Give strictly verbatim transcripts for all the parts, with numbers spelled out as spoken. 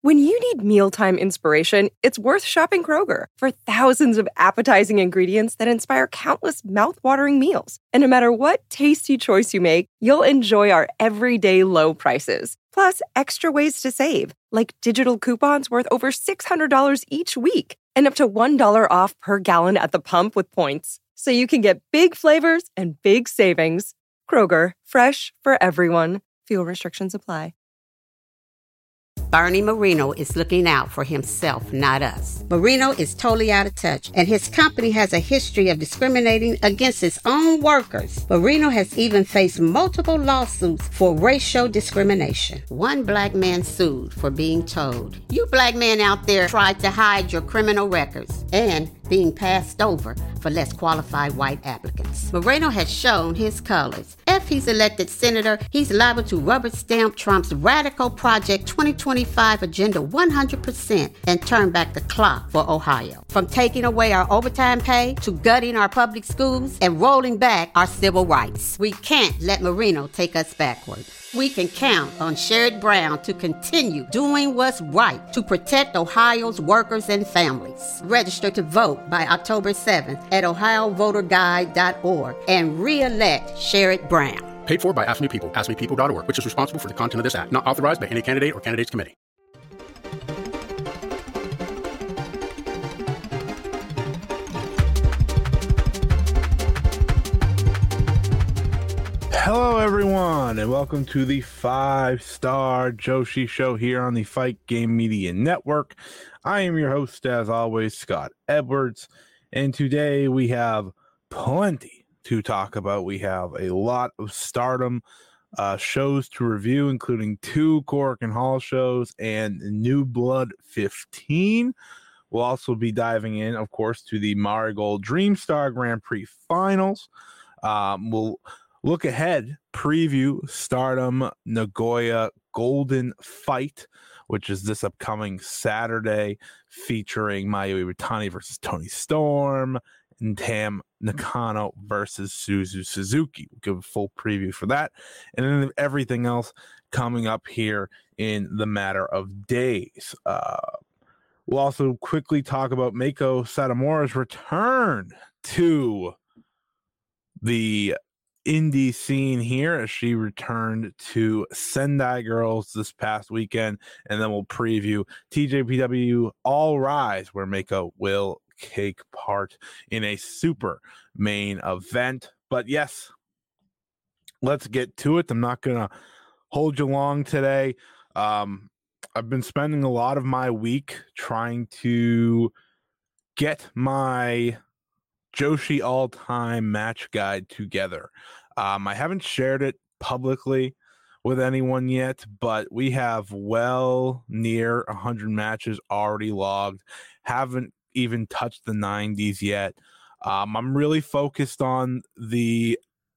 When you need mealtime inspiration, it's worth shopping Kroger for thousands of appetizing ingredients that inspire countless mouth-watering meals. And no matter what tasty choice you make, you'll enjoy our everyday low prices. Plus, extra ways to save, like digital coupons worth over six hundred dollars each week and up to one dollar off per gallon at the pump with points. So you can get big flavors and big savings. Kroger, fresh for everyone. Fuel restrictions apply. Bernie Marino is looking out for himself, not us. Marino is totally out of touch, and his company has a history of discriminating against its own workers. Marino has even faced multiple lawsuits for racial discrimination. One black man sued for being told, "You black men out there tried to hide your criminal records," and being passed over for less qualified white applicants. Moreno has shown his colors. If he's elected senator, he's liable to rubber stamp Trump's Radical Project twenty twenty-five agenda one hundred percent and turn back the clock for Ohio. From taking away our overtime pay to gutting our public schools and rolling back our civil rights. We can't let Marino take us backward. We can count on Sherrod Brown to continue doing what's right to protect Ohio's workers and families. Register to vote by October seventh at ohio voter guide dot org and re-elect Sherrod Brown. Paid for by Ask Me People, ask me people dot org, which is responsible for the content of this act. Not authorized by any candidate or candidates committee. Hello, everyone, and welcome to the Five Star Joshi Show here on the Fight Game Media Network. I am your host, as always, Scott Edwards, and today we have plenty to talk about. We have a lot of Stardom uh, shows to review, including two Korakuen Hall shows and New Blood fifteen. We'll also be diving in, of course, to the Marigold Dreamstar Grand Prix Finals. Um, we'll look ahead, preview Stardom Nagoya Golden Fight, which is this upcoming Saturday, featuring Mayu Iwatani versus Toni Storm and Tam Nakano versus Suzu Suzuki. We'll give a full preview for that. And then everything else coming up here in the matter of days. Uh, we'll also quickly talk about Meiko Satomura's return to the indie scene here as she returned to Sendai Girls this past weekend, and then we'll preview T J P W All Rise, where Meiko will take part in a super main event. But yes, let's get to it. I'm not gonna hold you long today. um I've been spending a lot of my week trying to get my Joshi all-time match guide together. Um, I haven't shared it publicly with anyone yet, but we have well near one hundred matches already logged. Haven't even touched the nineties yet. Um, I'm really focused on the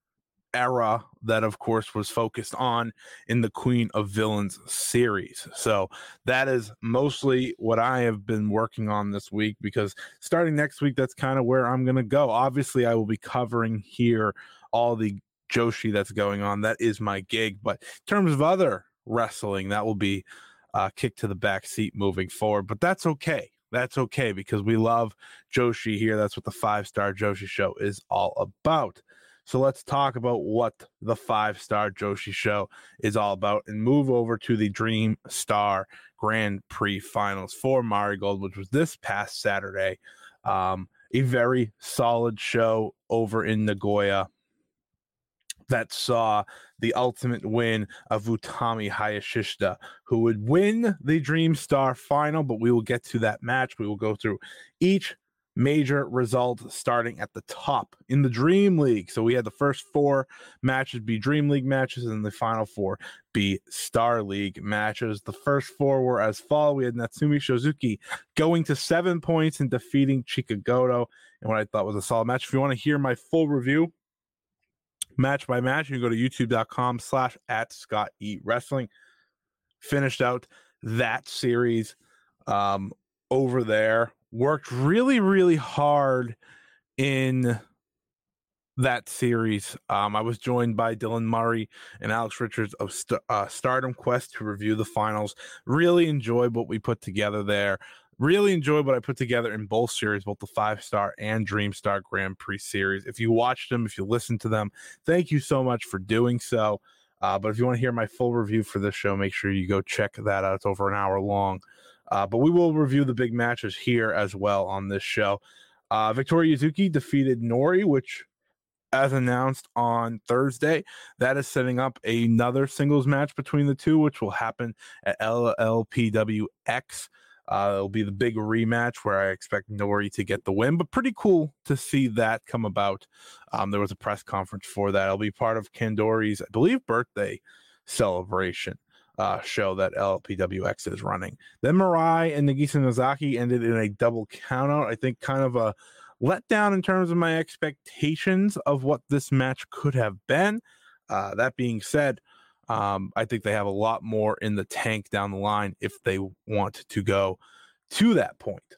era that, of course, was focused on in the Queen of Villains series. So that is mostly what I have been working on this week, because starting next week, that's kind of where I'm going to go. Obviously, I will be covering here all the Joshi that's going on. That is my gig. But in terms of other wrestling, that will be uh, kicked to the back seat moving forward. But that's okay. That's okay, because we love Joshi here. That's what the Five Star Joshi Show is all about. So let's talk about what the Five Star Joshi Show is all about and move over to the Dream Star Grand Prix Finals for Marigold, which was this past Saturday. Um, a very solid show over in Nagoya that saw the ultimate win of Utami Hayashishita, who would win the Dream Star Final, but we will get to that match. We will go through each major result starting at the top in the Dream League. So we had the first four matches be Dream League matches, and the final four be Star League matches. The first four were as follows. We had Natsumi Shozuki going to seven points and defeating Chikagoto in what I thought was a solid match. If you want to hear my full review, match by match, you can go to youtube.com slash at Scott E Wrestling. Finished out that series um, over there. Worked really, really hard in that series. Um, I was joined by Dylan Murray and Alex Richards of St- uh, Stardom Quest to review the finals. Really enjoyed what we put together there. Really enjoyed what I put together in both series, both the five-star and Dreamstar Grand Prix series. If you watched them, if you listened to them, thank you so much for doing so. Uh, but if you want to hear my full review for this show, make sure you go check that out. It's over an hour long. Uh, but we will review the big matches here as well on this show. Uh, Victoria Yuzuki defeated Nori, which, as announced on Thursday, that is setting up another singles match between the two, which will happen at L L P W X. Uh, it'll be the big rematch where I expect Nori to get the win, but pretty cool to see that come about. Um, there was a press conference for that. It'll be part of Kandori's, I believe, birthday celebration uh, show that L L P W X is running. Then Mirai and Nagisa Nozaki ended in a double countout. I think kind of a letdown in terms of my expectations of what this match could have been. Uh, that being said, Um, I think they have a lot more in the tank down the line if they want to go to that point.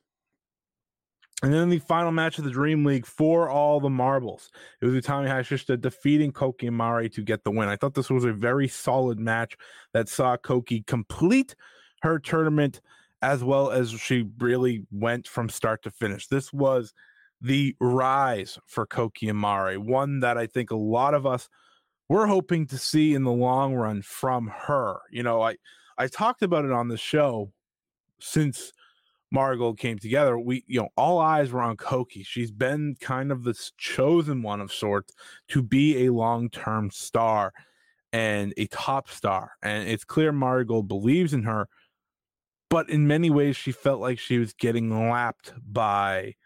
And then the final match of the Dream League for all the marbles. It was Utami Hayashishita defeating Koki Amare to get the win. I thought this was a very solid match that saw Koki complete her tournament as well as she really went from start to finish. This was the rise for Koki Amare, one that I think a lot of us we're hoping to see in the long run from her. You know, I, I talked about it on the show since Marigold came together. We, you know, all eyes were on Koki. She's been kind of this chosen one of sorts to be a long-term star and a top star. And it's clear Marigold believes in her, but in many ways she felt like she was getting lapped by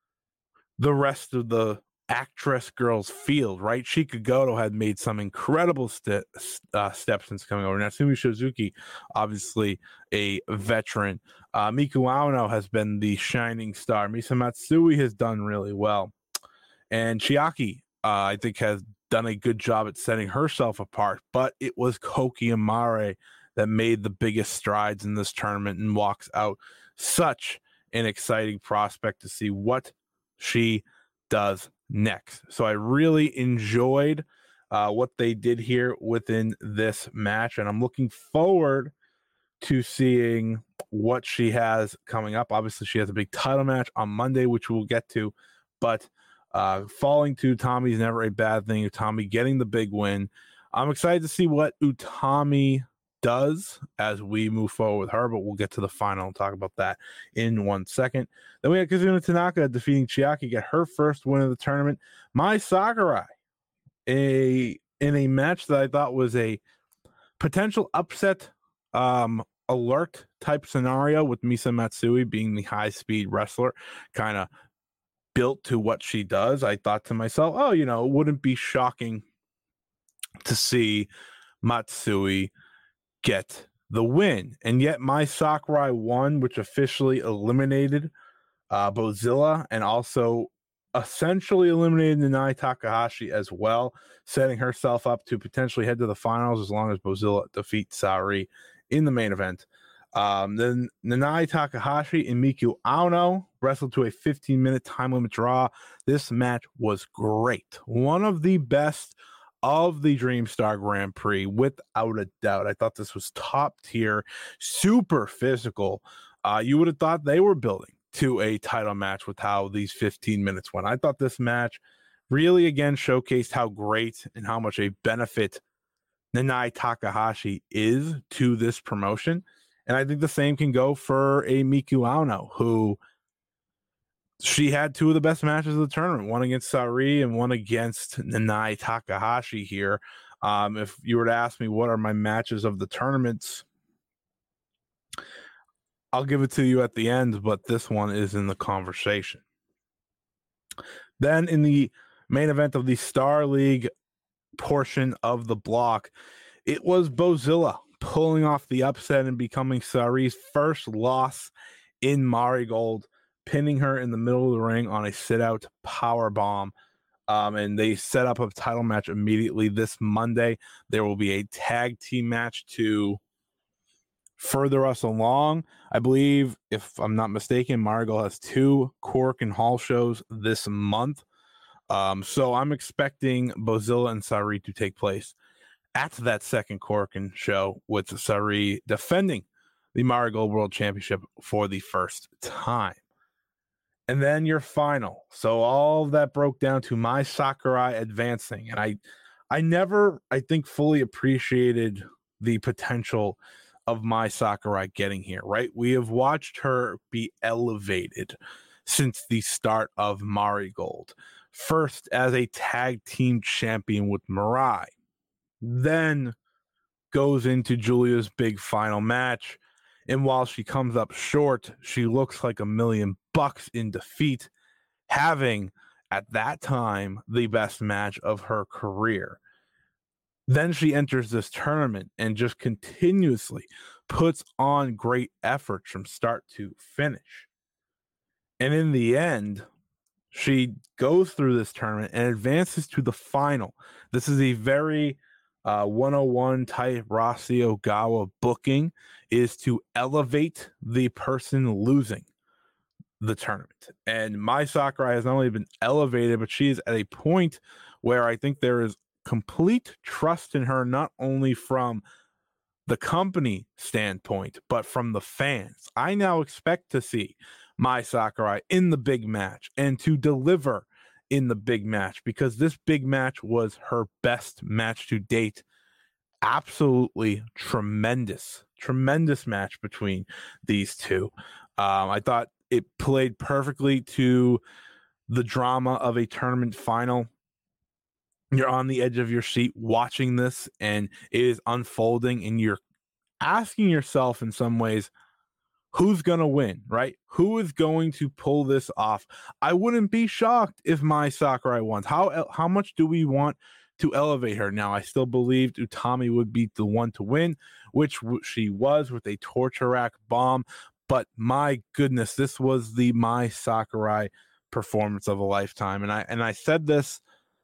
the rest of the actress girls field, right? Chika Goto had made some incredible st- uh, steps since coming over. Natsumi Shizuki, obviously a veteran. Uh, Miku Aono has been the shining star. Misa Matsui has done really well. And Chiaki, uh, I think, has done a good job at setting herself apart. But it was Koki Amare that made the biggest strides in this tournament and walks out such an exciting prospect to see what she does next. So I really enjoyed uh, what they did here within this match, and I'm looking forward to seeing what she has coming up. Obviously, she has a big title match on Monday, which we'll get to, but uh, falling to Utami is never a bad thing. Utami getting the big win. I'm excited to see what Utami does as we move forward with her, but we'll get to the final and talk about that in one second. Then we had Kazuna Tanaka defeating Chiaki, get her first win of the tournament. Mai Sakurai, a in a match that I thought was a potential upset um, alert type scenario, with Misa Matsui being the high speed wrestler, kind of built to what she does. I thought to myself, oh, you know, it wouldn't be shocking to see Matsui get the win. And yet Mai Sakurai won, which officially eliminated uh, Bozilla and also essentially eliminated Nanae Takahashi as well, setting herself up to potentially head to the finals as long as Bozilla defeats Saori in the main event. Um, then Nanae Takahashi and Miku Aono wrestled to a fifteen minute time limit draw. This match was great. One of the best of the Dreamstar Grand Prix, without a doubt. I thought this was top tier, super physical. Uh, you would have thought they were building to a title match with how these fifteen minutes went. I thought this match really, again, showcased how great and how much a benefit Nanae Takahashi is to this promotion. And I think the same can go for a Miku Aono, who she had two of the best matches of the tournament, one against Saori and one against Nanae Takahashi here. Um, if you were to ask me what are my matches of the tournaments, I'll give it to you at the end, but this one is in the conversation. Then in the main event of the Star League portion of the block, it was Bozilla pulling off the upset and becoming Saori's first loss in Marigold, pinning her in the middle of the ring on a sit-out power bomb. Um, and they set up a title match immediately this Monday. There will be a tag team match to further us along. I believe, if I'm not mistaken, Marigold has two Cork and Hall shows this month. Um, so I'm expecting Bozilla and Sareee to take place at that second Korakuen show, with Sareee defending the Marigold World Championship for the first time. And then your final. So all of that broke down to Mai Sakurai advancing. And I I never, I think, fully appreciated the potential of Mai Sakurai getting here, right? We have watched her be elevated since the start of Marigold. First as a tag team champion with Mirai. Then goes into Giulia's big final match. And while she comes up short, she looks like a million bucks in defeat, having at that time the best match of her career. Then she enters this tournament and just continuously puts on great efforts from start to finish. And in the end, she goes through this tournament and advances to the final. This is a very uh, one oh one type Rossy Ogawa booking, is to elevate the person losing the tournament. And Mai Sakurai has not only been elevated, but she is at a point where I think there is complete trust in her, not only from the company standpoint, but from the fans. I now expect to see Mai Sakurai in the big match and to deliver in the big match, because this big match was her best match to date. Absolutely tremendous, tremendous match between these two. Um, I thought it played perfectly to the drama of a tournament final. You're on the edge of your seat watching this, and it is unfolding, and you're asking yourself in some ways, who's going to win, right? Who is going to pull this off? I wouldn't be shocked if Mai Sakurai won. How how much do we want to elevate her? Now, I still believed Utami would be the one to win, which she was with a torture rack bomb. But my goodness, this was the Mai Sakurai performance of a lifetime. And I and I said this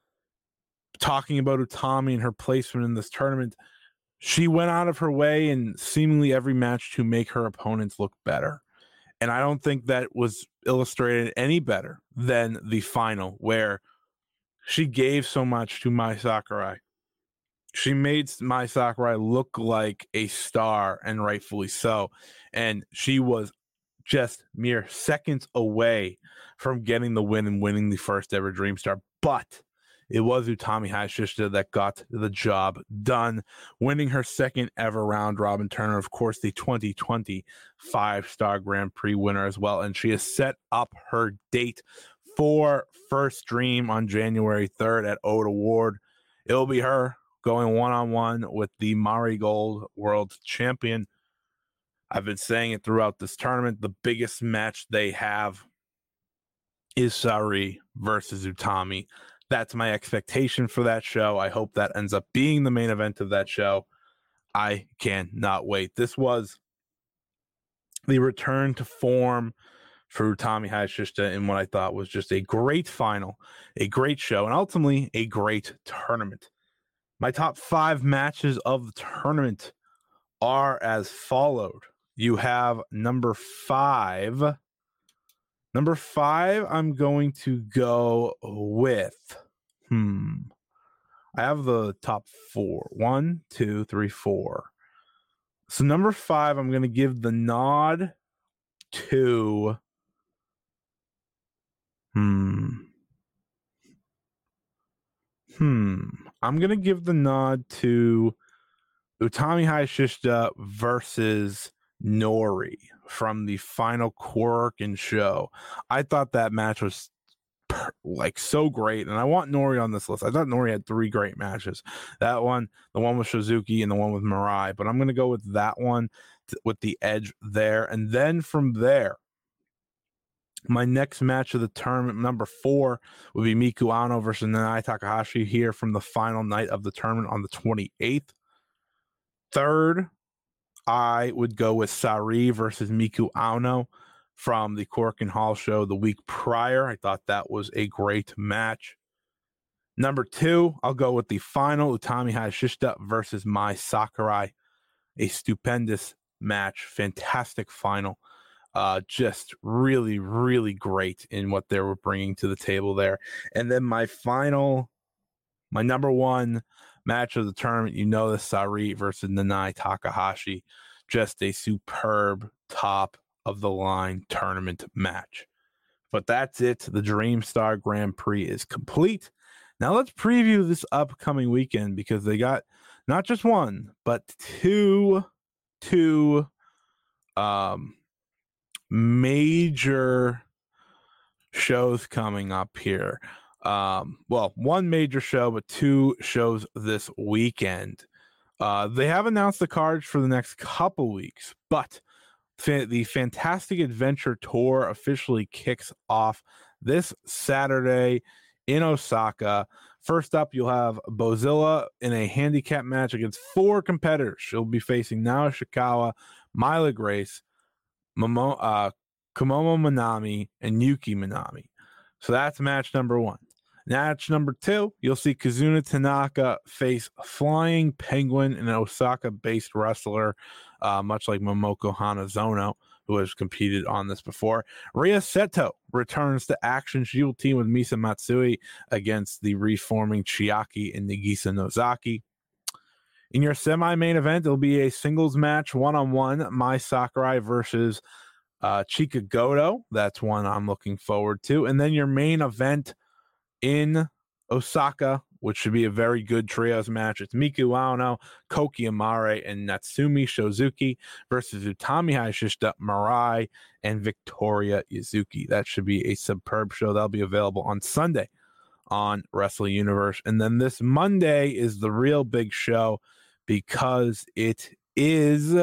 talking about Utami and her placement in this tournament. She went out of her way in seemingly every match to make her opponents look better. And I don't think that was illustrated any better than the final, where she gave so much to Mai Sakurai. She made Mai Sakurai look like a star, and rightfully so. And she was just mere seconds away from getting the win and winning the first ever Dream Star. But it was Utami Hayashishita that got the job done, winning her second ever round robin tournament. Of course, the twenty twenty five-star Grand Prix winner as well. And she has set up her date for First Dream on January third at Ota Ward. It'll be her going one-on-one with the Marigold World Champion. I've been saying it throughout this tournament. The biggest match they have is Sareee versus Utami. That's my expectation for that show. I hope that ends up being the main event of that show. I cannot wait. This was the return to form for Utami Hayashishita in what I thought was just a great final, a great show, and ultimately a great tournament. My top five matches of the tournament are as followed. You have number five. Number five, I'm going to go with, hmm, I have the top four. One, two, three, four. So number five, I'm going to give the nod to, hmm, hmm, I'm going to give the nod to Utami Hayashishita versus Nori from the final Korakuen show. I thought that match was per- like so great, and I want Nori on this list. I thought Nori had three great matches. That one, the one with Shizuki, and the one with Mirai. But I'm going to go with that one t- with the edge there. And then from there, my next match of the tournament, number four, would be Miku Ano versus Nanae Takahashi here from the final night of the tournament on the twenty-eighth. Third, I would go with Sareee versus Miku Ano from the Korakuen Hall show the week prior. I thought that was a great match. Number two, I'll go with the final, Utami Hayashishita versus Mai Sakurai. A stupendous match, fantastic final. Uh, just really, really great in what they were bringing to the table there. And then my final, my number one match of the tournament, you know, the Sarit versus Nanae Takahashi, just a superb top of the line tournament match. But that's it. The Dreamstar Grand Prix is complete. Now let's preview this upcoming weekend, because they got not just one, but two, two um, major shows coming up here. Um, well, one major show, but two shows this weekend. Uh, they have announced the cards for the next couple weeks, but fa- the Fantastic Adventure Tour officially kicks off this Saturday in Osaka. First up, you'll have Bozilla in a handicap match against four competitors. She'll be facing Nao Ishikawa, Mila Grace, Momo, uh, Komomo Minami, and Yuki Minami. So that's match number one. Match number two, you'll see Kazuna Tanaka face Flying Penguin, an Osaka-based wrestler, uh, much like Momoko Hanazono, who has competed on this before. Rhea Seto returns to action. She will team with Misa Matsui against the reforming Chiaki and Nagisa Nozaki. In your semi-main event, it'll be a singles match, one-on-one, Mai Sakurai versus uh, Chika Goto. That's one I'm looking forward to. And then your main event in Osaka, which should be a very good trios match. It's Miku Ueno, Koki Amare, and Natsumi Shozuki versus Utami Hayashishita, Mirai, and Victoria Izuki. That should be a superb show. That'll be available on Sunday on Wrestle Universe. And then this Monday is the real big show, because it is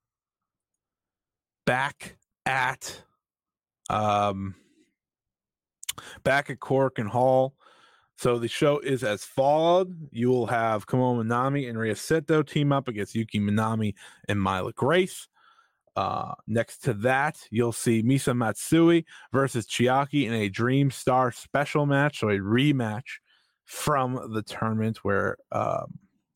back at um back at Korakuen Hall. So the show is as followed. You will have Komomo Minami and Rhea Seto team up against Yuki Minami and Mila Grace. Uh, next to that, you'll see Misa Matsui versus Chiaki in a Dream Star special match, so a rematch from the tournament where um,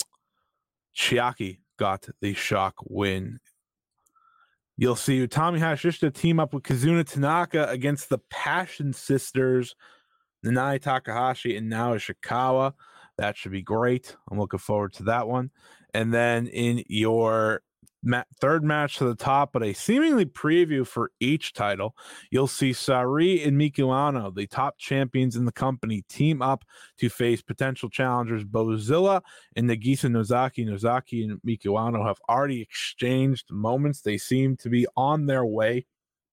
Chiaki got the shock win. You'll see Utami Hayashishita team up with Kazuna Tanaka against the Passion Sisters, Nanae Takahashi and Nao Ishikawa. That should be great. I'm looking forward to that one. And then in your ma- third match to the top, but a seemingly preview for each title, you'll see Sari and Miku Ueno, the top champions in the company, team up to face potential challengers Bozilla and Nagisa Nozaki. Nozaki and Miku Ueno have already exchanged moments. They seem to be on their way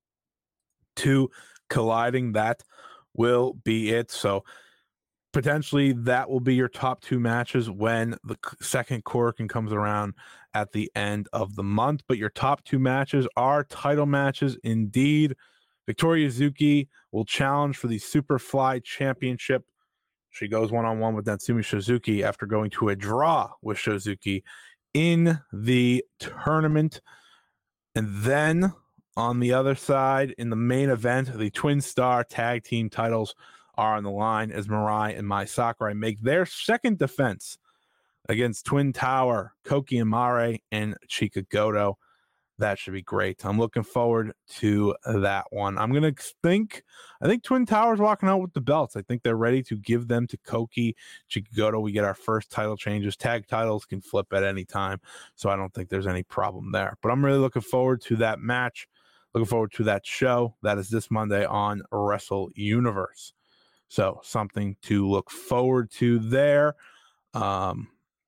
to colliding. That will be it. So potentially that will be your top two matches when the second Korakuen comes around at the end of the month. But your top two matches are title matches indeed. Victoria Izuki will challenge for the Superfly Championship. She goes one-on-one with Natsumi Shozuki after going to a draw with Shozuki in the tournament. And then on the other side, in the main event, the Twin Star Tag Team titles are on the line as Mirai and Mai Sakurai make their second defense against Twin Tower, Koki Amare, and Chika Goto. That should be great. I'm looking forward to that one. I'm going to think, I think Twin Tower's walking out with the belts. I think they're ready to give them to Koki, Chika Goto. We get our first title changes. Tag titles can flip at any time, so I don't think there's any problem there. But I'm really looking forward to that match. Looking forward to that show. That is this Monday on Wrestle Universe. So something to look forward to there. Um,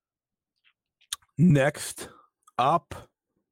next up,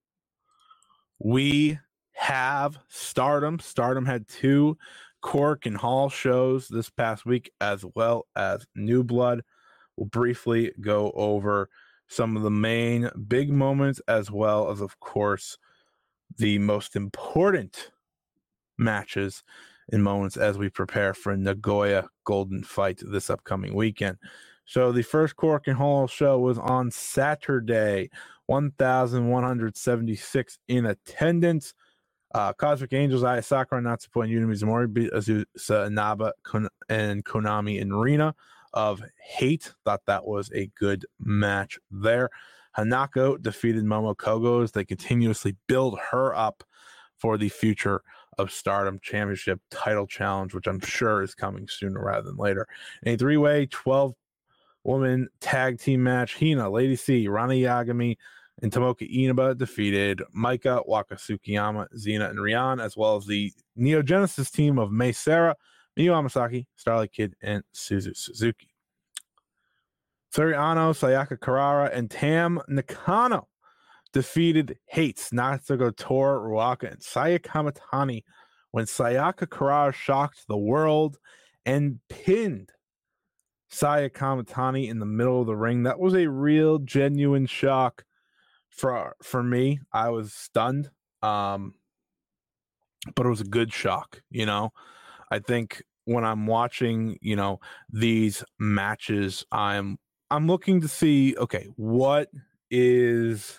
we have Stardom. Stardom had two Korakuen Hall shows this past week, as well as New Blood. We'll briefly go over some of the main big moments, as well as, of course, the most important matches and moments as we prepare for Nagoya Golden Fight this upcoming weekend. So the first Korakuen Hall show was on Saturday, one thousand one hundred seventy-six in attendance. Uh, Cosmic Angels, Aya Sakura, Natsupoi, and Yumi Mizumori beat Azusa Inaba Kon- and Konami and Rina of Hate. Thought that was a good match there. Hanako defeated Momo Kogo as they continuously build her up for the Future of Stardom Championship title challenge, which I'm sure is coming sooner rather than later. In a three-way, twelve-woman tag team match, Hina, Lady C, Rana Yagami, and Tomoka Inaba defeated Maika, Waka Tsukiyama, Xena, and Rian, as well as the Neo Genesis team of Mei Seira, Miyu Amasaki, Starlight Kid, and Suzu Suzuki. Suri Ano, Sayaka Karara, and Tam Nakano defeated Hates, Natsuko Tora, Ruaka, and Sayaka Kamatani when Sayaka Karara shocked the world and pinned Sayaka Kamatani in the middle of the ring. That was a real, genuine shock for for me. I was stunned, um, but it was a good shock, you know. I think when I'm watching, you know, these matches, I'm I'm looking to see, okay, what is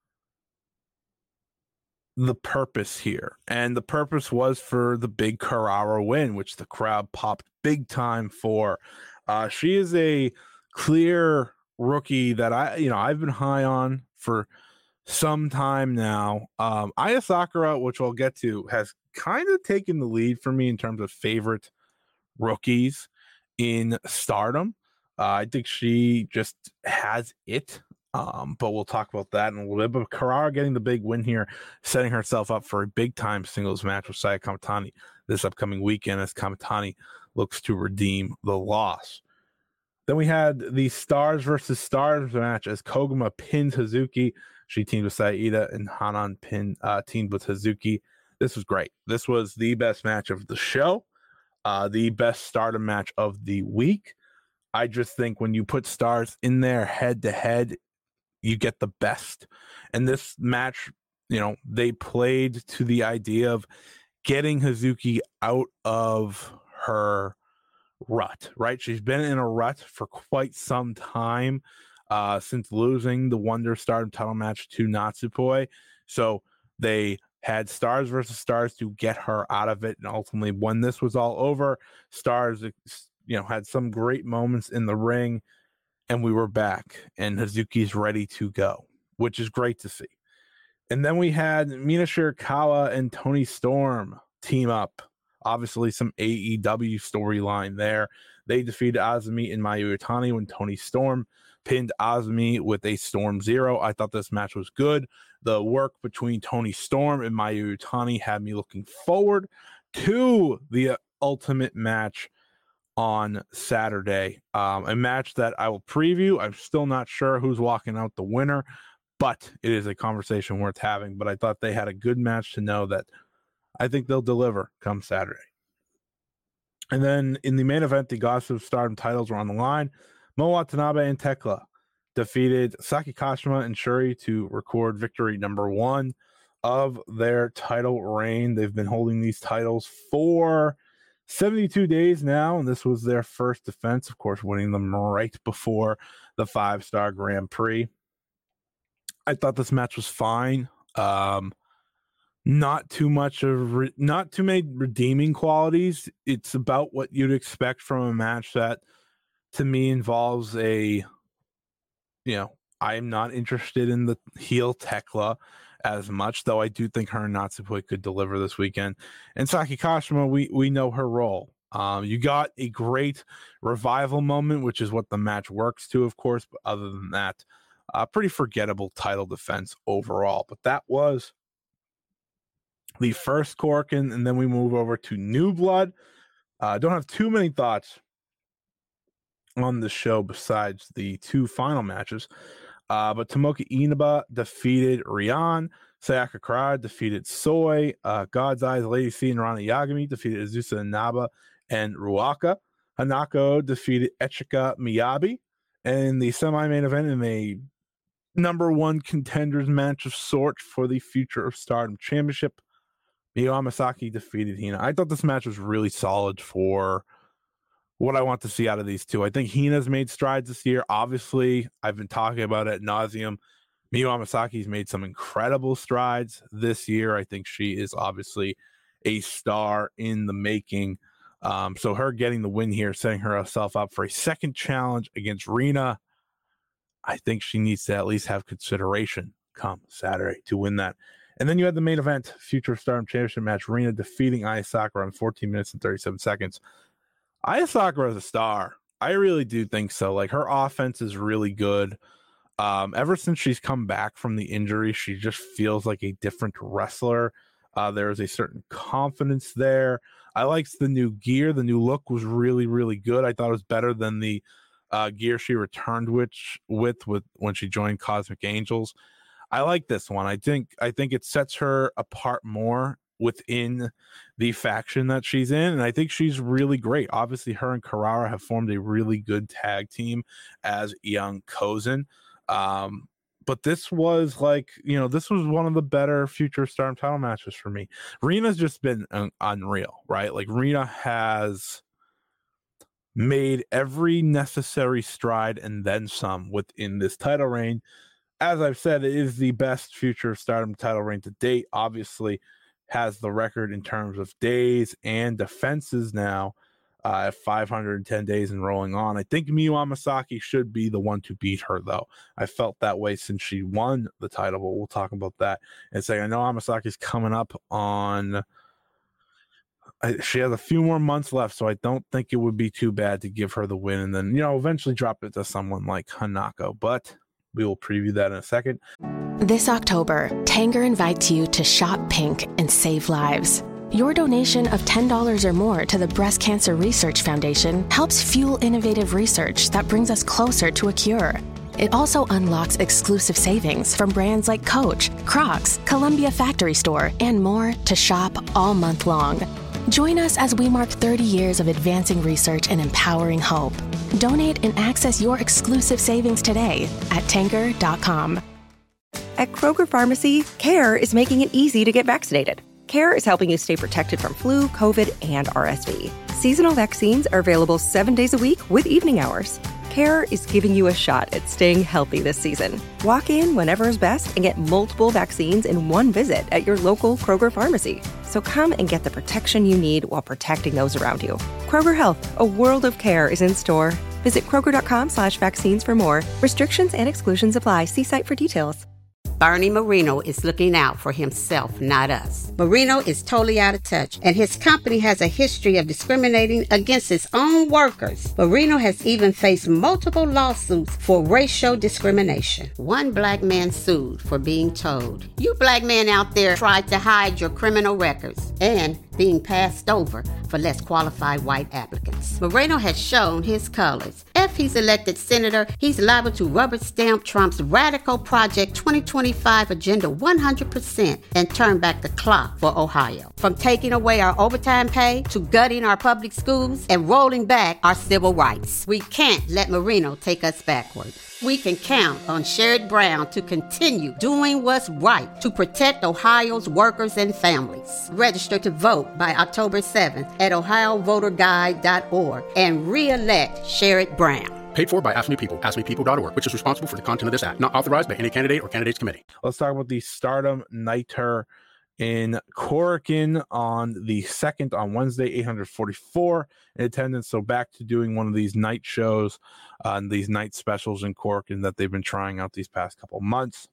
the purpose here? And the purpose was for the big Karara win, which the crowd popped big time for. Uh, she is a clear rookie that I, you know, I've been high on for some time now. Um, Aya Sakura, which we'll get to, has kind of taken the lead for me in terms of favorite rookies in Stardom. Uh, I think she just has it, um, but we'll talk about that in a little bit. But Karara getting the big win here, setting herself up for a big-time singles match with Sayaka Kamatani this upcoming weekend as Kamatani looks to redeem the loss. Then we had the Stars versus Stars match as Koguma pinned Hazuki. She teamed with Saida, and Hanan pin, uh, teamed with Hazuki. This was great. This was the best match of the show, uh, the best Stardom match of the week. I just think when you put stars in there head to head, you get the best. And this match, you know, they played to the idea of getting Hazuki out of her rut, right? She's been in a rut for quite some time uh, since losing the Wonder Stardom title match to Natsupoi. So they had Stars versus Stars to get her out of it. And ultimately, when this was all over, Stars, you know, had some great moments in the ring, and we were back, and Hazuki's ready to go, which is great to see. And then we had Mina Shirakawa and Toni Storm team up. Obviously, some A E W storyline there. They defeated Azumi and Mayu Iwatani when Toni Storm pinned Azumi with a Storm Zero. I thought this match was good. The work between Toni Storm and Mayu Iwatani had me looking forward to the ultimate match on Saturday. Um, a match that I will preview. I'm still not sure who's walking out the winner, but it is a conversation worth having. But I thought they had a good match to know that I think they'll deliver come Saturday. And then in the main event, the Goddess of Stardom titles were on the line. Mo Watanabe and Tekla defeated Saki Kashima and Shuri to record victory number one of their title reign. They've been holding these titles for seventy-two days now, and this was their first defense, of course, winning them right before the five-star Grand Prix. I thought this match was fine. Um, not too much of, re- not too many redeeming qualities. It's about what you'd expect from a match that, to me, involves a, you know, I'm not interested in the heel Tekla as much, though I do think her and Natsupoi could deliver this weekend. And Saki Kashima, we we know her role. Um, you got a great revival moment, which is what the match works to, of course. But other than that, a uh, pretty forgettable title defense overall. But that was the first Korakuen, and then we move over to New Blood. I uh, don't have too many thoughts on the show besides the two final matches. Uh, but Tomoka Inaba defeated Rian. Sayaka Karara defeated Soy. Uh, God's Eyes, Lady C, and Rana Yagami defeated Azusa Inaba and Ruaka. Hanako defeated Echika Miyabi. And the semi-main event in a number one contenders match of sorts for the Future of Stardom Championship, Miyu Amasaki defeated Hina. I thought this match was really solid for what I want to see out of these two. I think Hina's made strides this year. Obviously, I've been talking about it ad nauseum. Miyu Amasaki's made some incredible strides this year. I think she is obviously a star in the making. Um, so her getting the win here, setting herself up for a second challenge against Rina, I think she needs to at least have consideration come Saturday to win that. And then you had the main event, Future Stardom Championship match, Rina defeating Aya Sakura in fourteen minutes and thirty-seven seconds. Aya Sakura is a star. I really do think so. Like, her offense is really good. Um, ever since she's come back from the injury, she just feels like a different wrestler. Uh, there is a certain confidence there. I liked the new gear. The new look was really, really good. I thought it was better than the uh, gear she returned which, with with when she joined Cosmic Angels. I like this one. I think I think it sets her apart more within the faction that she's in, and I think she's really great. Obviously, her and Carrara have formed a really good tag team as Young Kozan. Um, but this was like, you know, this was one of the better Future Stardom title matches for me. Rina's just been un- unreal, right? Like, Rina has made every necessary stride and then some within this title reign. As I've said, it is the best Future Stardom title reign to date. Obviously, has the record in terms of days and defenses now uh, at five hundred ten days and rolling on. I think Miyu Amasaki should be the one to beat her, though. I felt that way since she won the title, but we'll talk about that and say, I know Amasaki's coming up on... I, she has a few more months left, so I don't think it would be too bad to give her the win and then, you know, eventually drop it to someone like Hanako, but we will preview that in a second. This October, Tanger invites you to shop pink and save lives. Your donation of ten dollars or more to the Breast Cancer Research Foundation helps fuel innovative research that brings us closer to a cure. It also unlocks exclusive savings from brands like Coach, Crocs, Columbia Factory Store, and more to shop all month long. Join us as we mark thirty years of advancing research and empowering hope. Donate and access your exclusive savings today at Tanger dot com. At Kroger Pharmacy, CARE is making it easy to get vaccinated. CARE is helping you stay protected from flu, COVID, and R S V. Seasonal vaccines are available seven days a week with evening hours. CARE is giving you a shot at staying healthy this season. Walk in whenever is best and get multiple vaccines in one visit at your local Kroger Pharmacy. So come and get the protection you need while protecting those around you. Kroger Health, a world of care, is in store. Visit Kroger.com slash vaccines for more. Restrictions and exclusions apply. See site for details. Bernie Marino is looking out for himself, not us. Marino is totally out of touch, and his company has a history of discriminating against its own workers. Marino has even faced multiple lawsuits for racial discrimination. One black man sued for being told, "You black men out there tried to hide your criminal records," and being passed over for less qualified white applicants. Moreno has shown his colors. If he's elected senator, he's liable to rubber stamp Trump's radical Project twenty twenty-five agenda one hundred percent and turn back the clock for Ohio. From taking away our overtime pay to gutting our public schools and rolling back our civil rights. We can't let Marino take us backward. We can count on Sherrod Brown to continue doing what's right to protect Ohio's workers and families. Register to vote by October seventh at ohio voter guide dot org and re-elect Sherrod Brown. Paid for by Ask Me People, ask me people dot org, which is responsible for the content of this act. Not authorized by any candidate or candidates committee. Let's talk about the Stardom Nighter in Korakuen on the second on Wednesday, eight hundred forty-four in attendance. So back to doing one of these night shows, uh, and these night specials in Korakuen that they've been trying out these past couple months.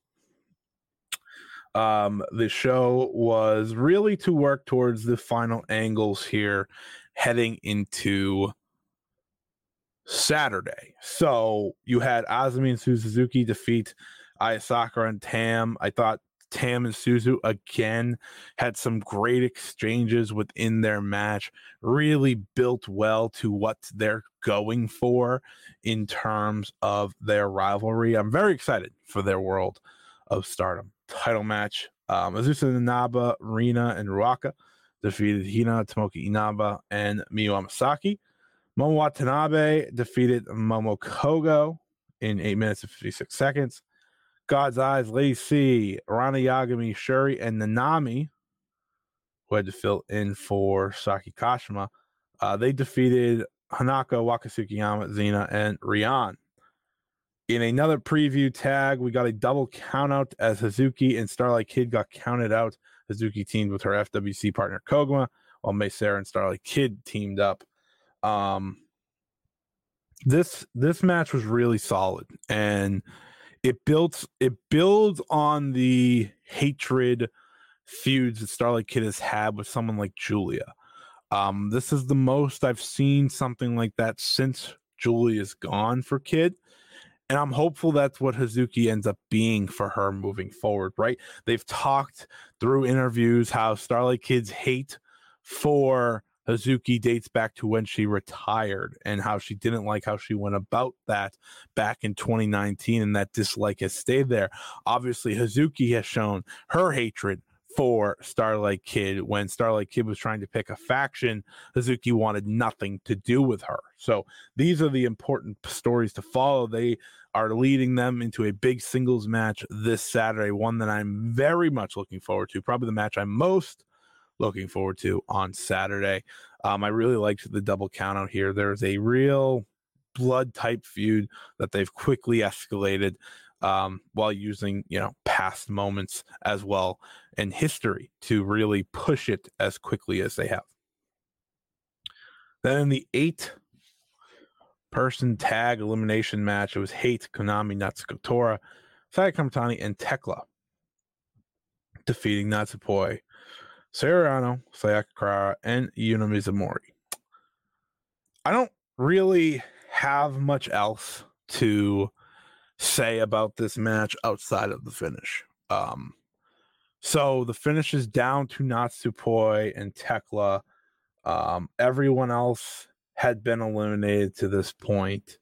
Um, the show was really to work towards the final angles here heading into Saturday. So you had Azumi and Suzuki defeat Aya Sakura and Tam. I thought Tam and Suzu again had some great exchanges within their match, really built well to what they're going for in terms of their rivalry. I'm very excited for their World of Stardom title match. Um, Azusa Inaba, Rina, and Ruaka defeated Hina, Tomoki Inaba, and Miyu Amasaki. Momo Watanabe defeated Momo Kogo in eight minutes and fifty-six seconds. God's Eyes, Lady C, Rana Yagami, Shuri, and Nanami, who had to fill in for Saki Kashima, uh, they defeated Hanako, Wakasukiyama, Xena, and Rian. In another preview tag, we got a double countout as Hazuki and Starlight Kid got counted out. Hazuki teamed with her F W C partner Koguma, while Mei Sarah and Starlight Kid teamed up. Um, this this match was really solid, and it built it builds on the hatred feuds that Starlight Kid has had with someone like Giulia. Um, this is the most I've seen something like that since Giulia's gone for Kid. And I'm hopeful that's what Hazuki ends up being for her moving forward, right? They've talked through interviews how Starlight Kid's hate for Hazuki dates back to when she retired and how she didn't like how she went about that back in twenty nineteen, and that dislike has stayed there. Obviously, Hazuki has shown her hatred for Starlight Kid. When Starlight Kid was trying to pick a faction, Hazuki wanted nothing to do with her. So these are the important stories to follow. They are leading them into a big singles match this Saturday, one that I'm very much looking forward to, probably the match I'm most looking forward to on Saturday. Um, I really liked the double count out here. There's a real blood type feud that they've quickly escalated um, while using, you know, past moments as well in history to really push it as quickly as they have. Then in the eight person tag elimination match, it was Hate, Konami, Natsuko Tora, Saya Kamitani, and Tekla defeating Natsupoi, Sayano, Sayaka Kara, and Yuna Mizumori. I don't really have much else to say about this match outside of the finish. Um, so the finish is down to Natsupoi and Tekla. Um, everyone else had been eliminated to this point.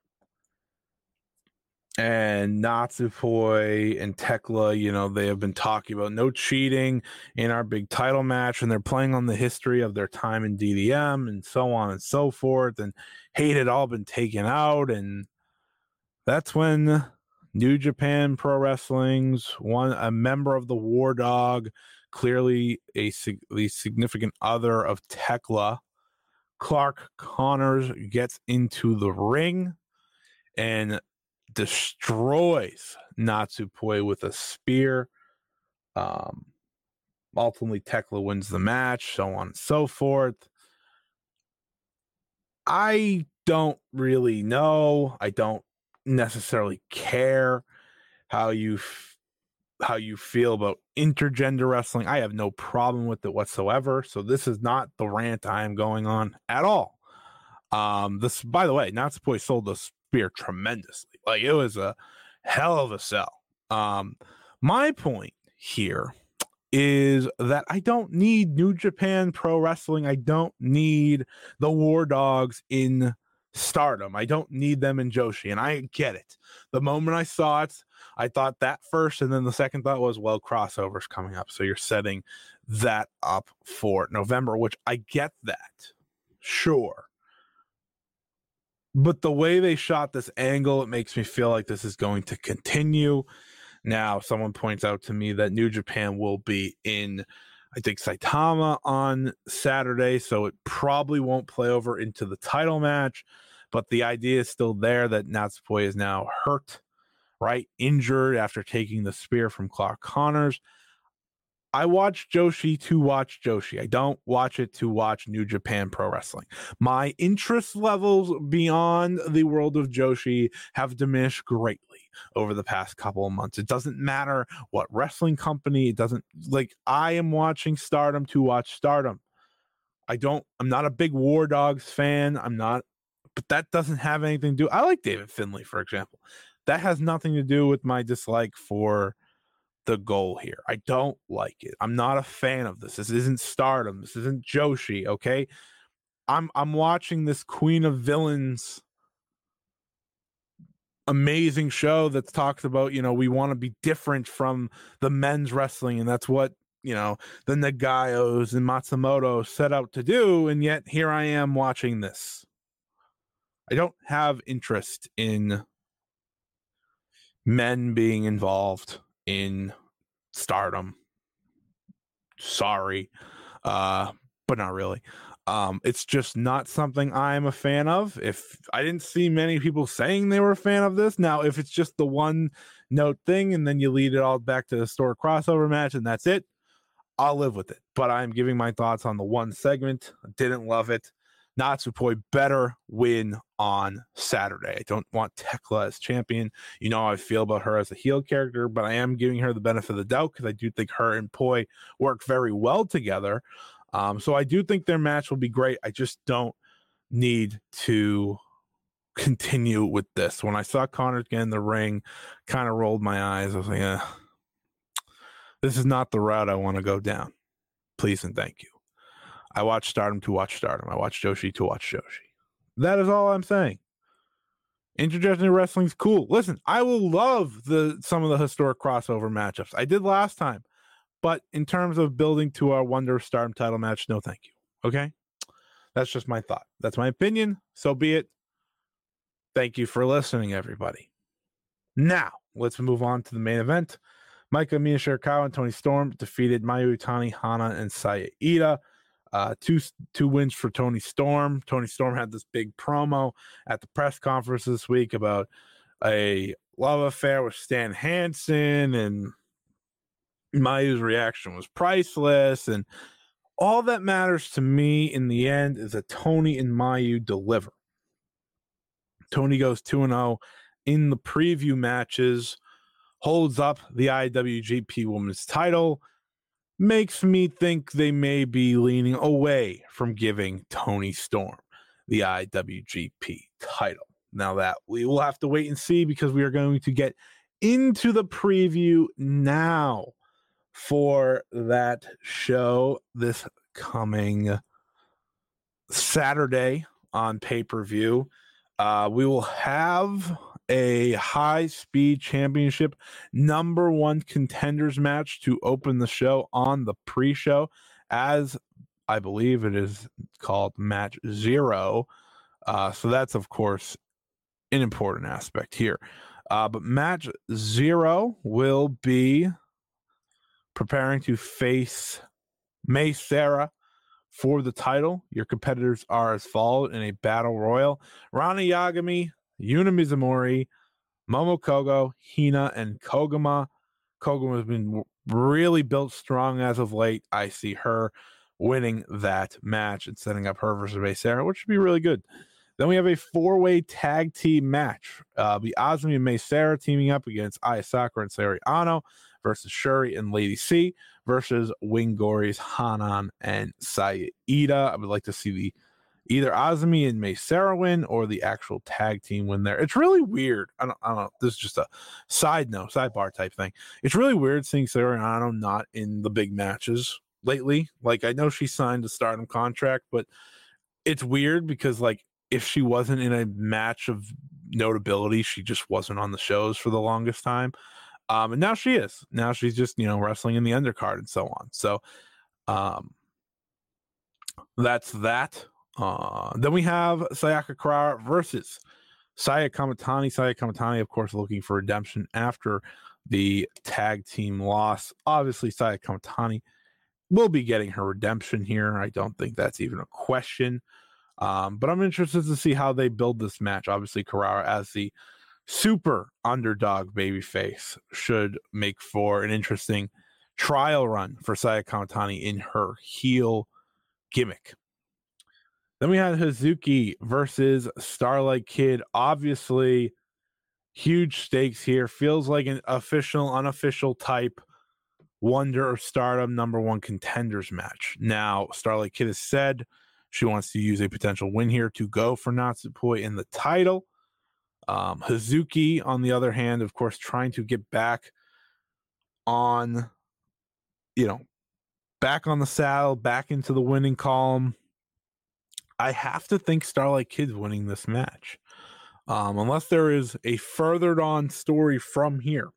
And Natsupoi and Tekla, you know, they have been talking about no cheating in our big title match, and they're playing on the history of their time in D D M and so on and so forth, and Hate had all been taken out. And that's when New Japan Pro Wrestling's one, a member of the War Dog, clearly a the significant other of Tekla, Clark Connors, gets into the ring and destroys Natsupoi with a spear. Um, ultimately, Tekla wins the match, so on and so forth. I don't really know. I don't necessarily care how you f- how you feel about intergender wrestling. I have no problem with it whatsoever. So this is not the rant I am going on at all. Um, this, by the way, Natsupoi sold the spear tremendously. Like, it was a hell of a sell. Um, my point here is that I don't need New Japan Pro Wrestling. I don't need the War Dogs in Stardom. I don't need them in Joshi, and I get it. The moment I saw it, I thought that first, and then the second thought was, well, crossover's coming up, so you're setting that up for November, which I get that. Sure. But the way they shot this angle, it makes me feel like this is going to continue. Now, someone points out to me that New Japan will be in, I think, Saitama on Saturday, so it probably won't play over into the title match. But the idea is still there that Natsupoi is now hurt, right? Injured after taking the spear from Clark Connors. I watch Joshi to watch Joshi. I don't watch it to watch New Japan Pro Wrestling. My interest levels beyond the world of Joshi have diminished greatly over the past couple of months. It doesn't matter what wrestling company, it doesn't, like, I am watching Stardom to watch Stardom. I don't, I'm not a big War Dogs fan. I'm not, but that doesn't have anything to do. I like David Finlay, for example. That has nothing to do with my dislike for the goal here. I don't like it. I'm not a fan of this. This isn't Stardom. This isn't Joshi, okay? I'm I'm watching this Queen of Villains amazing show that's talks about, you know, we want to be different from the men's wrestling, and that's what, you know, the Nagayos and Matsumoto set out to do, and yet here I am watching this. I don't have interest in men being involved in Stardom. Sorry. Uh, but not really. Um, it's just not something I'm a fan of. If I didn't see many people saying they were a fan of this. Now, if it's just the one note thing and then you lead it all back to the store crossover match and that's it, I'll live with it. But I'm giving my thoughts on the one segment. I didn't love it. Natsupoi better win on Saturday. I don't want Tekla as champion. You know how I feel about her as a heel character, but I am giving her the benefit of the doubt because I do think her and Poi work very well together. Um, so I do think their match will be great. I just don't need to continue with this. When I saw Connor get in the ring, kind of rolled my eyes. I was like, eh, this is not the route I want to go down. Please and thank you. I watch Stardom to watch Stardom. I watch Joshi to watch Joshi. That is all I'm saying. Intergender wrestling's cool. Listen, I will love the some of the historic crossover matchups. I did last time. But in terms of building to our Wonder of Stardom title match, no thank you. Okay? That's just my thought. That's my opinion. So be it. Thank you for listening, everybody. Now, let's move on to the main event. Maika Mina Shirakawa and Toni Storm defeated Mayu Iwatani, Hana, and Saya Iida. Uh, two two wins for Toni Storm. Toni Storm had this big promo at the press conference this week about a love affair with Stan Hansen, and Mayu's reaction was priceless. And all that matters to me in the end is that Toni and Mayu deliver. Toni goes two and oh in the preview matches, holds up the I W G P Women's title, makes me think they may be leaning away from giving Toni Storm the I W G P title. Now that we will have to wait and see, because we are going to get into the preview now for that show this coming Saturday on pay-per-view. Uh, we will have a high-speed championship number one contenders match to open the show on the pre-show, as I believe it is called Match Zero. Uh, so that's, of course, an important aspect here. Uh, but Match Zero will be preparing to face Mei Seira for the title. Your competitors are as followed in a battle royal: Rana Yagami, Yuna Mizumori, Momo Kogo, Hina, and Koguma. Koguma has been really built strong as of late. I see her winning that match and setting up her versus Mei Seira, which should be really good. Then we have a four-way tag team match. Uh, the Azumi and Mei Seira teaming up against Aya Sakura and Sayori Ano versus Shuri and Lady C versus Wingori's Hanan and Saya Iida. I would like to see the either Azumi and Mei Seira win or the actual tag team win there. It's really weird. I don't, I don't know. This is just a side note, sidebar type thing. It's really weird seeing Sayori Ano not in the big matches lately. Like, I know she signed a Stardom contract, but it's weird because, like, if she wasn't in a match of notability, she just wasn't on the shows for the longest time. Um, and now she is. Now she's just, you know, wrestling in the undercard and so on. So um, that's that. Uh, then we have Sayaka Kurara versus Saya Kamitani. Saya Kamitani, of course, looking for redemption after the tag team loss. Obviously, Saya Kamitani will be getting her redemption here. I don't think that's even a question. Um, but I'm interested to see how they build this match. Obviously, Kurara as the super underdog babyface should make for an interesting trial run for Saya Kamitani in her heel gimmick. Then we had Hazuki versus Starlight Kid. Obviously, huge stakes here. Feels like an official, unofficial type Wonder of Stardom number one contenders match. Now, Starlight Kid has said she wants to use a potential win here to go for Natsupoi in the title. Um, Hazuki, on the other hand, of course, trying to get back on, you know, back on the saddle, back into the winning column. I have to think Starlight Kid's winning this match. Um, unless there is a furthered on story from here.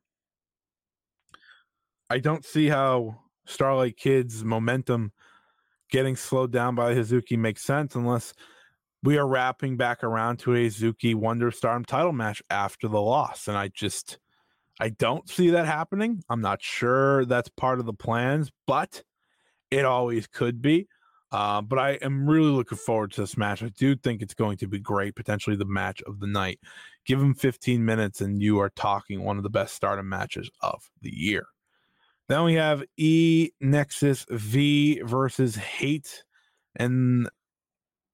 I don't see how Starlight Kid's momentum getting slowed down by Hazuki makes sense unless we are wrapping back around to a Hazuki Wonder Stardom title match after the loss. And I just, I don't see that happening. I'm not sure that's part of the plans, but it always could be. Uh, but I am really looking forward to this match. I do think it's going to be great, potentially the match of the night. Give them fifteen minutes and you are talking one of the best Stardom matches of the year. Then we have E Nexus V versus Hate. And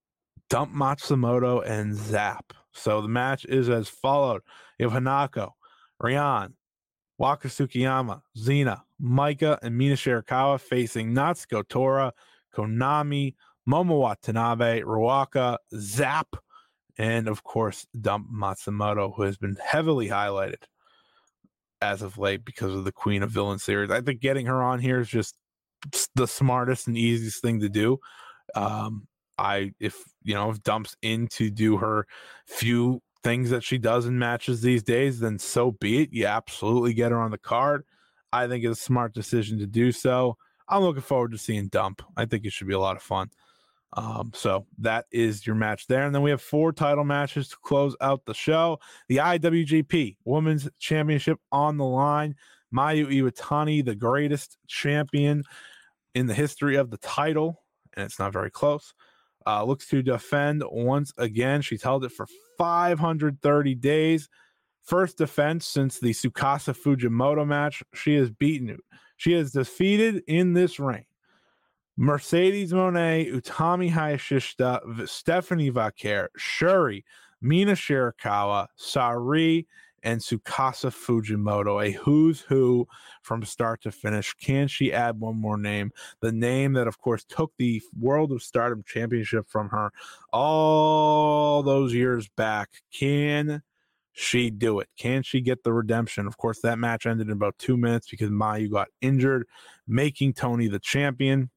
dump Matsumoto and zap. So the match is as followed. You have Hanako, Ryan, Waka Tsukiyama, Xena, Maika, and Mina Shirakawa facing Natsuko Tora, Konami, Momo Watanabe, Ruaka, Zap, and of course, dump Matsumoto, who has been heavily highlighted as of late because of the Queen of Villains series. I think getting her on here is just the smartest and easiest thing to do. Um, I, if, you know, if Dump's in to do her few things that she does in matches these days, then so be it. You absolutely get her on the card. I think it's a smart decision to do so. I'm looking forward to seeing Dump. I think it should be a lot of fun. Um, so that is your match there. And then we have four title matches to close out the show. The I W G P Women's Championship on the line. Mayu Iwatani, the greatest champion in the history of the title, and it's not very close. Uh, looks to defend once again. She's held it for five hundred thirty days. First defense since the Tsukasa Fujimoto match. She has beaten, she has defeated in this reign Mercedes Moné, Utami Hayashishita, Stephanie Vaquer, Shuri, Mina Shirakawa, Sari, and Tsukasa Fujimoto, a who's who from start to finish. Can she add one more name? The name that, of course, took the World of Stardom Championship from her all those years back. Can she do it? Can she get the redemption? Of course, that match ended in about two minutes because Mayu got injured, making Tony the champion.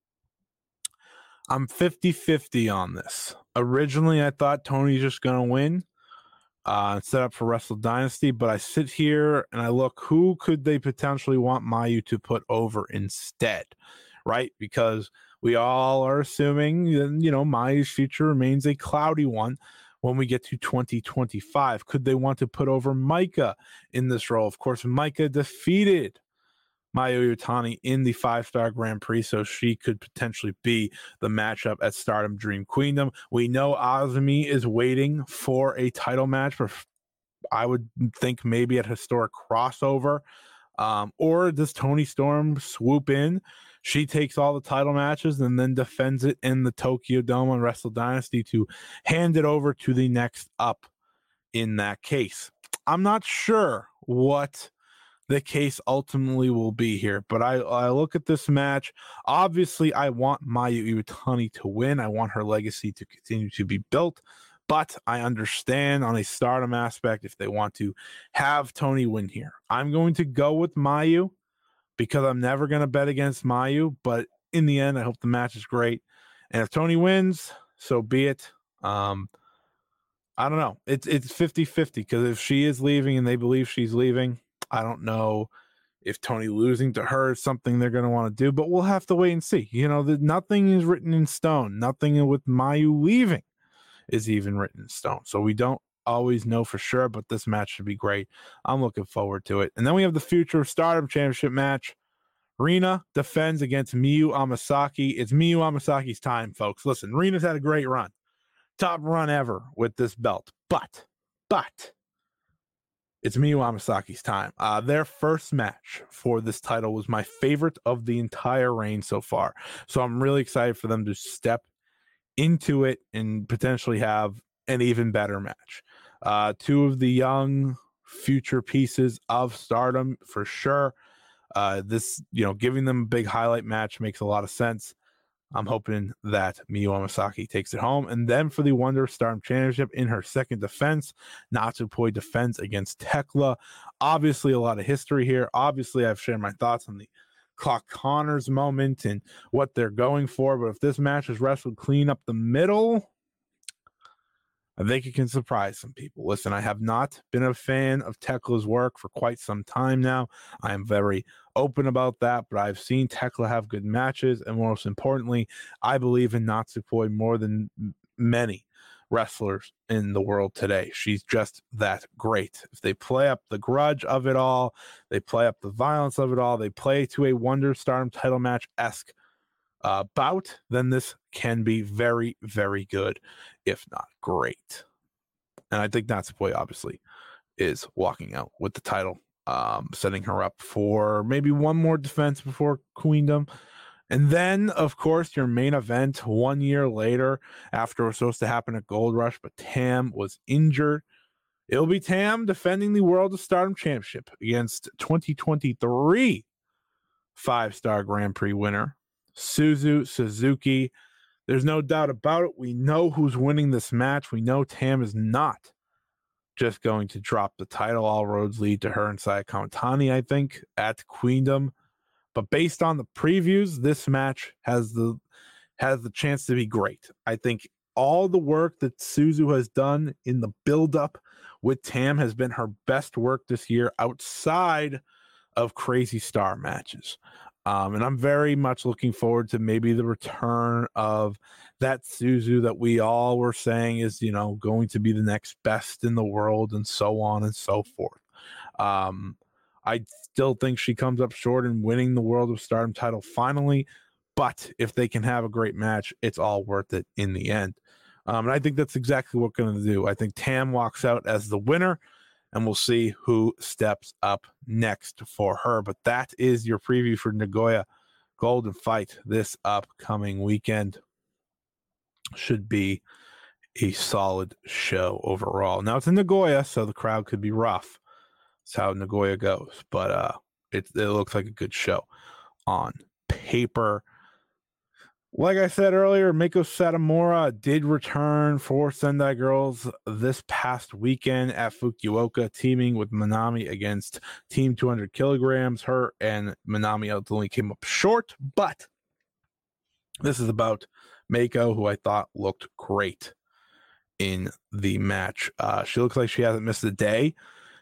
I'm fifty-fifty on this. Originally, I thought Tony's just going to win. Uh, set up for Wrestle Dynasty, but I sit here and I look, who could they potentially want Mayu to put over instead, right? Because we all are assuming, you know, Mayu's future remains a cloudy one when we get to twenty twenty-five. Could they want to put over Maika in this role? Of course, Maika defeated Mayu Iwatani in the five-star Grand Prix, so she could potentially be the matchup at Stardom Dream Queendom. We know Azumi is waiting for a title match for, I would think, maybe at Historic Crossover. Um, or does Toni Storm swoop in? She takes all the title matches and then defends it in the Tokyo Dome on Wrestle Dynasty to hand it over to the next up in that case. I'm not sure what the case ultimately will be here, but I, I look at this match. Obviously, I want Mayu Iwatani to win. I want her legacy to continue to be built, but I understand on a Stardom aspect if they want to have Tony win here. I'm going to go with Mayu because I'm never going to bet against Mayu, but in the end, I hope the match is great. And if Tony wins, so be it. Um, I don't know. It's it's fifty-fifty because if she is leaving and they believe she's leaving, I don't know if Tony losing to her is something they're going to want to do, but we'll have to wait and see. You know, that nothing is written in stone. Nothing with Mayu leaving is even written in stone. So we don't always know for sure, but this match should be great. I'm looking forward to it. And then we have the Future of Stardom Championship match. Rina defends against Miyu Amasaki. It's Miyu Amasaki's time, folks. Listen, Rina's had a great run. Top run ever with this belt. But, but... it's Miyu Amasaki's time. Uh, their first match for this title was my favorite of the entire reign so far. So I'm really excited for them to step into it and potentially have an even better match. Uh, two of the young future pieces of Stardom for sure. Uh, this, you know, giving them a big highlight match makes a lot of sense. I'm hoping that Miyu Amasaki takes it home. And then for the Wonder of Stardom Championship in her second defense, Natsupoi defends against Tekla. Obviously, a lot of history here. Obviously, I've shared my thoughts on the Clock Connors moment and what they're going for. But if this match is wrestled clean up the middle, I think it can surprise some people. Listen, I have not been a fan of Tekla's work for quite some time now. I am very open about that, but I've seen Tekla have good matches, and most importantly, I believe in Natsupoi more than many wrestlers in the world today. She's just that great. If they play up the grudge of it all, they play up the violence of it all, they play to a Wonder Stardom title match-esque Uh, bout, then this can be very, very good, if not great. And I think Natsupoi obviously is walking out with the title, um, setting her up for maybe one more defense before Queendom. And then, of course, your main event one year later, after it was supposed to happen at Gold Rush, but Tam was injured. It'll be Tam defending the World of Stardom Championship against twenty twenty-three five-star Grand Prix winner, Suzu Suzuki. There's no doubt about it. We know who's winning this match. We know Tam is not just going to drop the title. All roads lead to her and Saya Kamatani, I think, at Queendom. But based on the previews, this match has the has the chance to be great. I think all the work that Suzu has done in the build-up with Tam has been her best work this year outside of Crazy Star matches. Um, and I'm very much looking forward to maybe the return of that Suzu that we all were saying is, you know, going to be the next best in the world and so on and so forth. Um, I still think she comes up short in winning the World of Stardom title finally, but if they can have a great match, it's all worth it in the end. Um, and I think that's exactly what we're going to do. I think Tam walks out as the winner, and we'll see who steps up next for her. But that is your preview for Nagoya Golden Fight this upcoming weekend. Should be a solid show overall. Now, it's in Nagoya, so the crowd could be rough. That's how Nagoya goes. But uh, it, it looks like a good show on paper. Like I said earlier, Meiko Satomura did return for Sendai Girls this past weekend at Fukuoka, teaming with Manami against Team two hundred kilograms. Her and Manami ultimately came up short, but this is about Meiko, who I thought looked great in the match. Uh, she looks like she hasn't missed a day.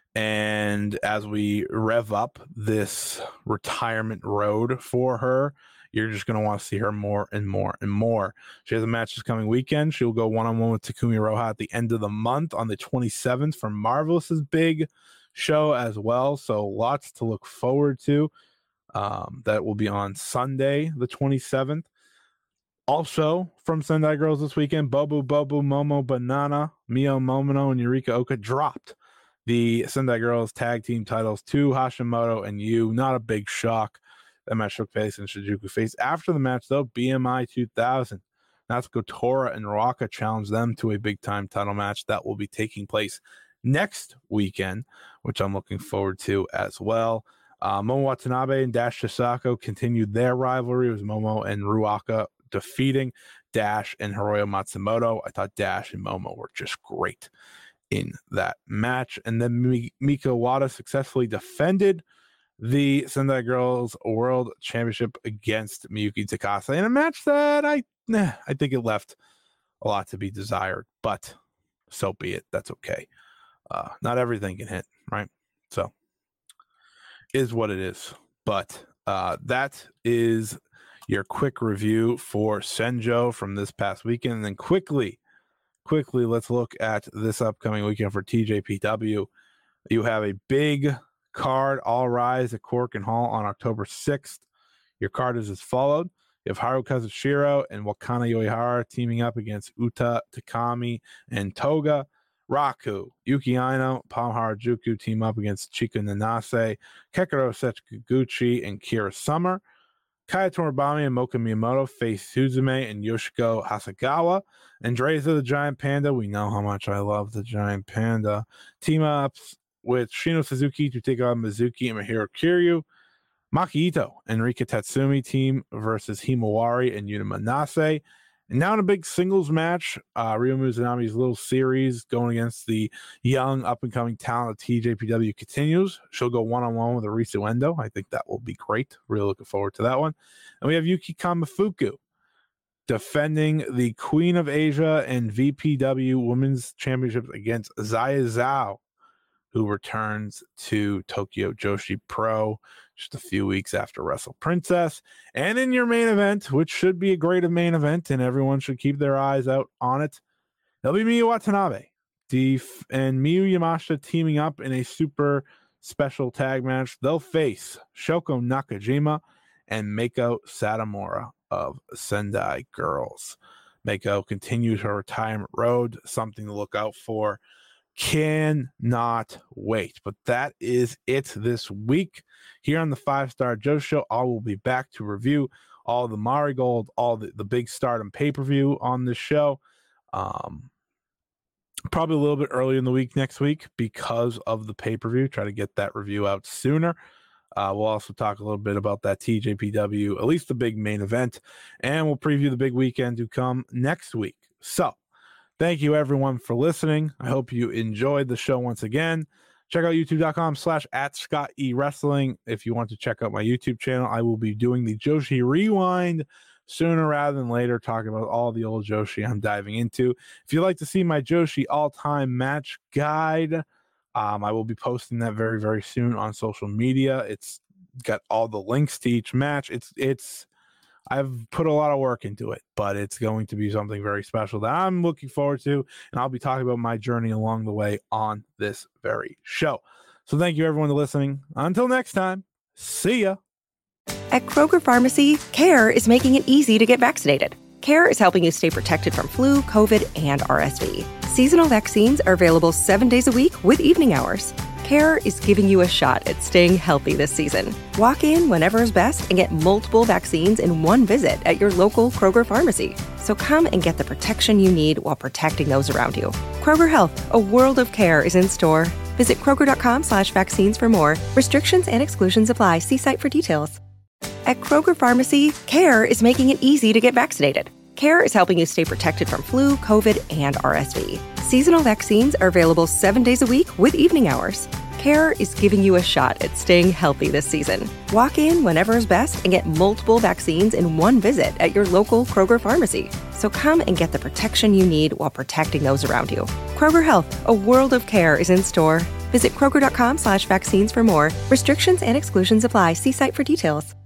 And as we rev up this retirement road for her, you're just going to want to see her more and more and more. She has a match this coming weekend. She'll go one-on-one with Takumi Roha at the end of the month on the twenty-seventh for Marvelous's big show as well. So lots to look forward to. Um, that will be on Sunday, the twenty-seventh. Also, from Sendai Girls this weekend, Bobu Bobu, Momo Banana, Mio Momono, and Yurika Oka dropped the Sendai Girls tag team titles to Hashimoto and Yu. Not a big shock. That match took place in Shinjuku face. After the match, though, B M I two thousand, Natsuko Tora and Ruaka challenged them to a big-time title match that will be taking place next weekend, which I'm looking forward to as well. Uh, Momo Watanabe and Dash Chisako continued their rivalry. It was Momo and Ruaka defeating Dash and Hiroyo Matsumoto. I thought Dash and Momo were just great in that match. And then Mika Wada successfully defended the Sendai Girls World Championship against Miyuki Takase in a match that I nah, I think it left a lot to be desired, but so be it. That's okay. Uh, not everything can hit, right? So is what it is. But uh, that is your quick review for Senjo from this past weekend. And then quickly, quickly, let's look at this upcoming weekend for T J P W. You have a big card, All Rise at Korakuen Hall on October sixth. Your card is as followed. You have Haru Kazushiro and Wakana Yoihara teaming up against Uta Takami and Toga. Raku, Yuki Aino, Palm Harajuku team up against Chika Nanase, Kekaro Sechiguchi, and Kira Summer. Kaya Toribami and Moka Miyamoto face Suzume and Yoshiko Hasagawa. Andreza the Giant Panda, we know how much I love the Giant Panda, team ups with Shino Suzuki to take on Mizuki and Mahiro Kiryu. Maki Ito and Rika Tatsumi team versus Himawari and Yuna Manase. And now in a big singles match, uh, Ryo Mizunami's little series going against the young up-and-coming talent of T J P W continues. She'll go one-on-one with Arisa Uendo. I think that will be great. Really looking forward to that one. And we have Yuki Kamifuku defending the Queen of Asia and V P W Women's Championships against Zaya Zhao, who returns to Tokyo Joshi Pro just a few weeks after Wrestle Princess. And in your main event, which should be a great main event, and everyone should keep their eyes out on it, it'll be Miyu Watanabe Def- and Miyu Yamashita teaming up in a super special tag match. They'll face Shoko Nakajima and Meiko Satomura of Sendai Girls. Meiko continues her retirement road, something to look out for. Cannot wait. But that is it this week here on the Five Star Joe Show. I will be back to review all the Marigold, all the, the big Stardom pay-per-view on this show. Um, probably a little bit early in the week next week because of the pay-per-view. Try to get that review out sooner. Uh, we'll also talk a little bit about that T J P W, at least the big main event, and we'll preview the big weekend to come next week. So thank you everyone for listening. I hope you enjoyed the show once again. Check out youtube.com slash at Scott E Wrestling. If you want to check out my YouTube channel, I will be doing the Joshi Rewind sooner rather than later, talking about all the old Joshi I'm diving into. If you'd like to see my Joshi all-time match guide, um, I will be posting that very, very soon on social media. It's got all the links to each match. It's, it's, I've put a lot of work into it, but it's going to be something very special that I'm looking forward to, and I'll be talking about my journey along the way on this very show. So thank you everyone for listening. Until next time, see ya. At Kroger Pharmacy, CARE is making it easy to get vaccinated. CARE is helping you stay protected from flu, COVID, and R S V. Seasonal vaccines are available seven days a week with evening hours. CARE is giving you a shot at staying healthy this season. Walk in whenever is best and get multiple vaccines in one visit at your local Kroger pharmacy. So come and get the protection you need while protecting those around you. Kroger Health, a world of care is in store. Visit Kroger.com slash vaccines for more. Restrictions and exclusions apply. See site for details. At Kroger Pharmacy, CARE is making it easy to get vaccinated. CARE is helping you stay protected from flu, COVID, and R S V. Seasonal vaccines are available seven days a week with evening hours. CARE is giving you a shot at staying healthy this season. Walk in whenever is best and get multiple vaccines in one visit at your local Kroger pharmacy. So come and get the protection you need while protecting those around you. Kroger Health, a world of care is in store. Visit Kroger.com slash vaccines for more. Restrictions and exclusions apply. See site for details.